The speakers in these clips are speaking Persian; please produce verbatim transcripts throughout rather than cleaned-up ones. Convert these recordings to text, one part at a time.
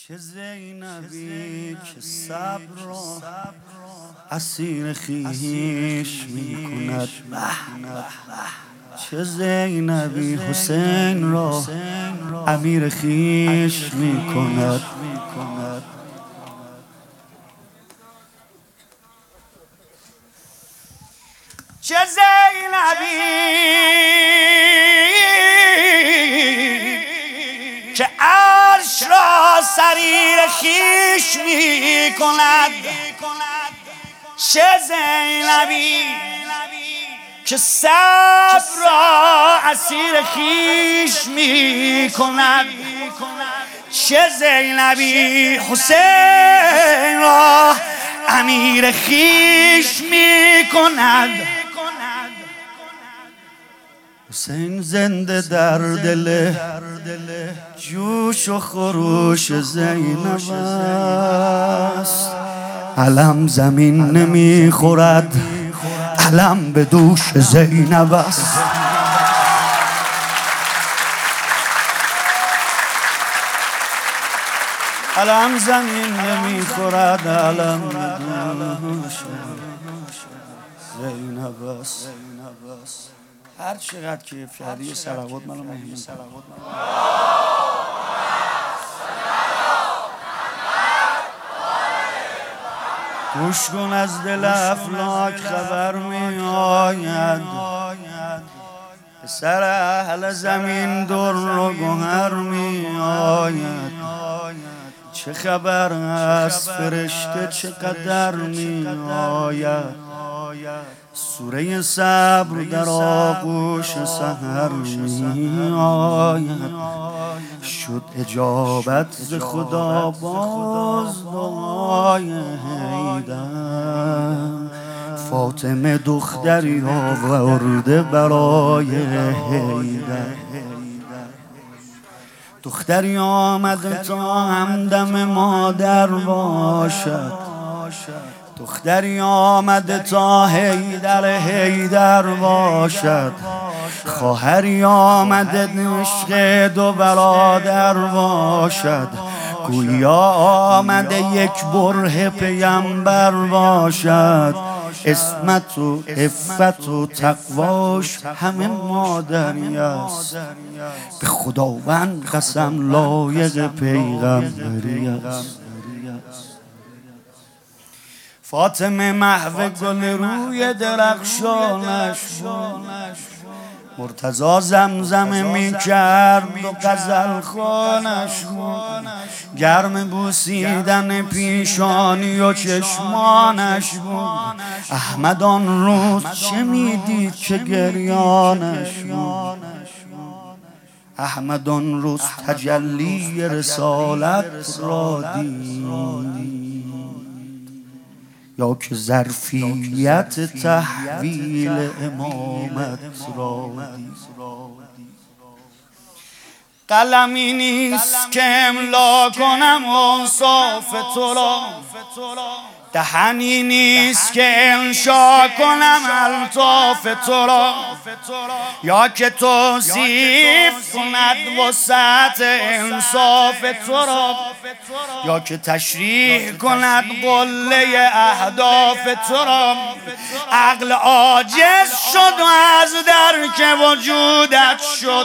چه زینبی که صبر را اسیر خویش می کند، چه زینبی حسین را امیر خویش می کند. چه زینبی که عرش را سریر خویش می کند، چه زینبی که صبر را اسیر خویش می کند، چه زینبی حسین را امیر خویش می کند. حسین زنده در دل جوش و خروش زینب است، علم زمین نمی خورد، علم به دوش زینب است. علم زمین نمی خورد، علم به دوش زینب است. هر چقدر کیف کردی صلوات منو مهمون صلوات گوش کن از دل افلاک خبر می آید، سر اهل زمین در و گوهر می آید. چه خبر از فرشته چقدر می آید، سوره صبر در آغوش سحر می آید. شد اجابت ز خدا باز دعای حیدر، فاطمه دختری آورده برای حیدر. دختری آمده تا همدم مادر باشد، دختری آمده تا حیدر حیدر باشد، خواهری آمده عشق دو برادر باشد، گویا آمده یک بره پیمبر باشد. عصمت و عفت و تقواش همه مادری است، به خداوند قسم لایق پیغمبری است. فاطمه محو گل روی درخشانش بود، مرتضی زمزم می کرد و غزل خوانش بود، گرم بوسیدن پیشانی و چشمانش بود. احمد آن روز چه می دید که گریانش بود، احمد آن روز تجلی رسالت را دید، یا که ظرفیت تحویل امامت را دید. قلمی نیست که املا کنم اوصاف تو را، دهنی نیست که انشا کنم الطاف تو را، یا که توصیف کند وسعت انصاف تو را، یا که تشریح کند قله اهداف تو را. عقل عاجز شد و از درک وجودت شد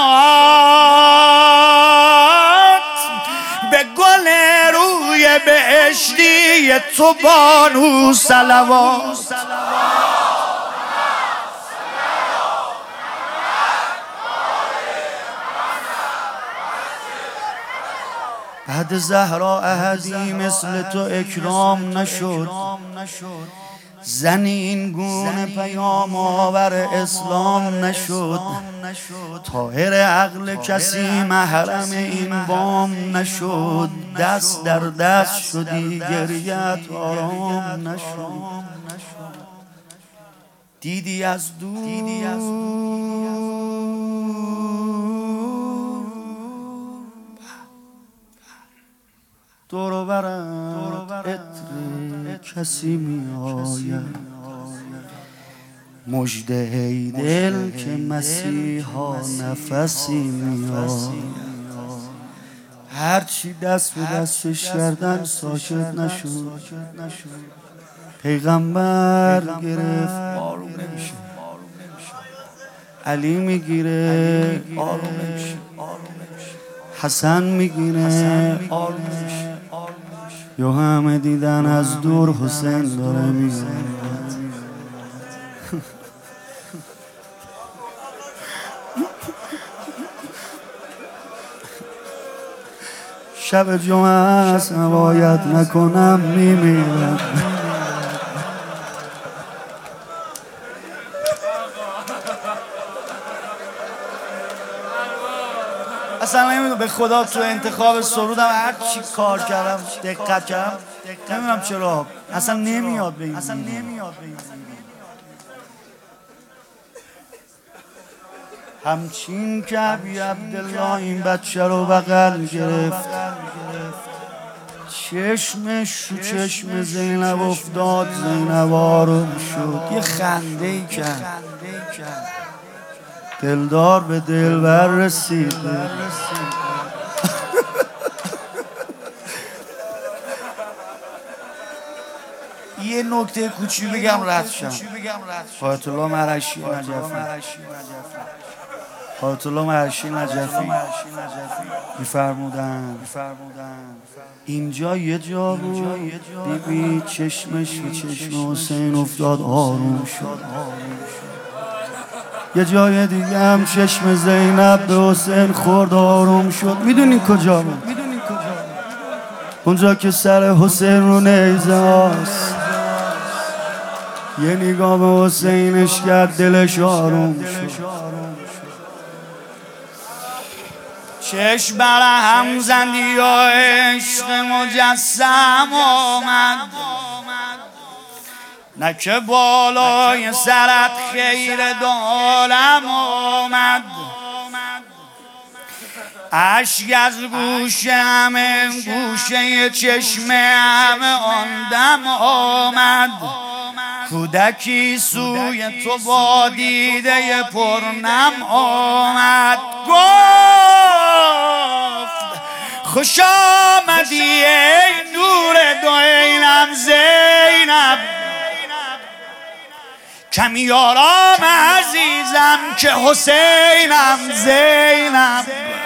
مات، به گل روی بهشتی تو بانو صلوات. بعد زهرا احدی مثل تو اکرام نشد، زنی این گونه پیام آور اسلام نشد. طاهر عقل کسی محرم این بام نشد، دست در دست شدی گریت آرام نشد. دیدی از دور دور و برت عطر کسی می آید، مژده ای دل که مسیحا نفسی می آید. هرچی دست به دستش کردن ساکت نشد. پیغمبر گرفت آروم نمیشه، علی میگیره آروم نمیشه، حسن میگیره آروم نمیشه، یا همه دیدن از دور حسین داره میگه. شب جمعه است نباید نکنم میمیرم. اصلا نمیدونم به خدا تو انتخاب سرودم هر چی کار کردم دقت کردم نمیدونم چرا اصلا نمیاد به این اصلا نمیاد به این همچین که ابی عبدالله این بچه رو بغل گرفت، چشمش تو چشم زینب افتاد، زینب آروم شد، یه خنده ای کرد، دلدار به دلبر رسید. یه نکته کوچی بگم رد شم. آیت الله مرعشی نجفی آیت الله مرعشی نجفی می‌فرمودن اینجا یه جا بود بیبی چشمش به چشم حسین افتاد آروم شد، یه جای دیگه هم چشم زینب به حسین خورد آروم شد. میدونین کجا بود؟ اونجا که سر حسین رو نیزه هاست، یه نگاه به حسینش کرد دلش آروم شد. چشم بر هم زندی یا عشق مجسم آمد، نه که بالای سرت خیر دالم آمد. اشک از گوشه همه گوشه چشم همه آن دم آمد. کودکی سوی تو با دیده پرنم آمد، گفت خوش آمدی ای نور دو عینم زینب، کمی آرام عزیزم که حسینم زینب.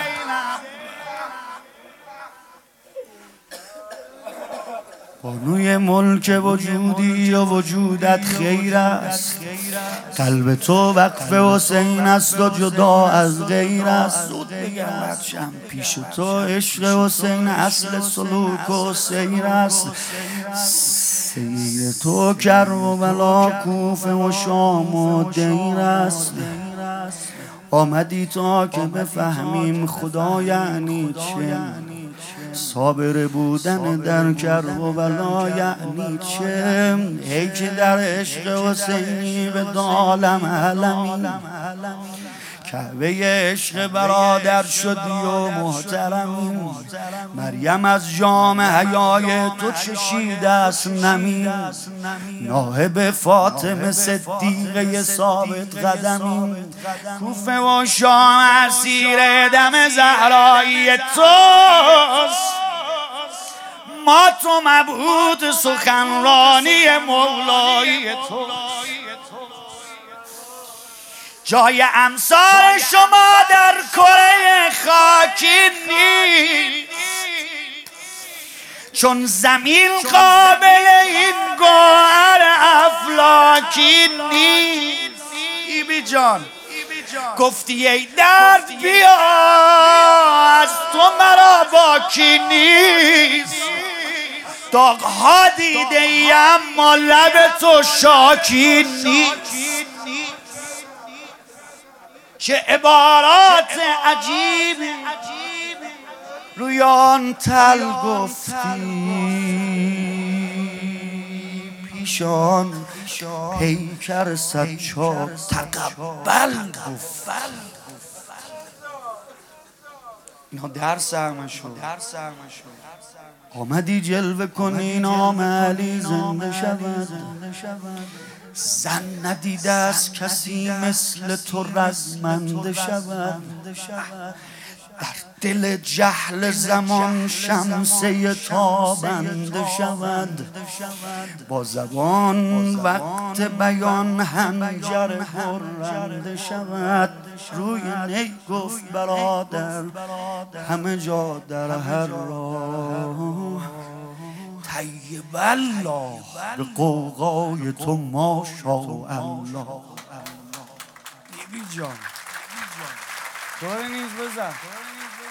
بانوی ملک وجودی و وجودت خیر است، قلب تو وقف حسین است و جدا از غیر است. زود بگم بچم پیش تو عشق حسین اصل سلوک و سیر است. سیر تو کربلا کوفه و شام و دیر است. آمدی تا که بفهمیم خدا یعنی چه، صابر بودن در کرب و بلا یعنی چه. ای که در عشق حسینی به دالم علمی، کعبه عشق برادر شدی و محترمی. مریم از جام حیای تو چشیده است نمی، ناهب فاطمه صدیقه ثابت قدمی. کوفه و شام اسیر دم زهرایی توست، ما تو مبهوت سخنرانی مولای تو. جای امثال شما در کره خاکی نیست، چون زمین قابل این گوهر افلاکی نیست. بیبی جان گفتی ای درد بیا از تو مرا باکی نیست، داغ‌ها دیده ای اما لب تو شاکی نیست. چه عبارات عجیبی روی آن تل گفتی، پیشان پیکر سجاد تقبل گفت. اینا درس همه شد. آمدی جلوه کنی نام علی زنده شود، زن ندیده از کسی مثل تو رزمنده شود. در دل جهل زمان شمسه تابنده شود، با زبان وقت بیان هنجر برنده شود. روی نی گفت برادر همه جا در هر راه، طیب الله به قوقای تو ماشاءالله. بیبی جان دوره نیز بزن.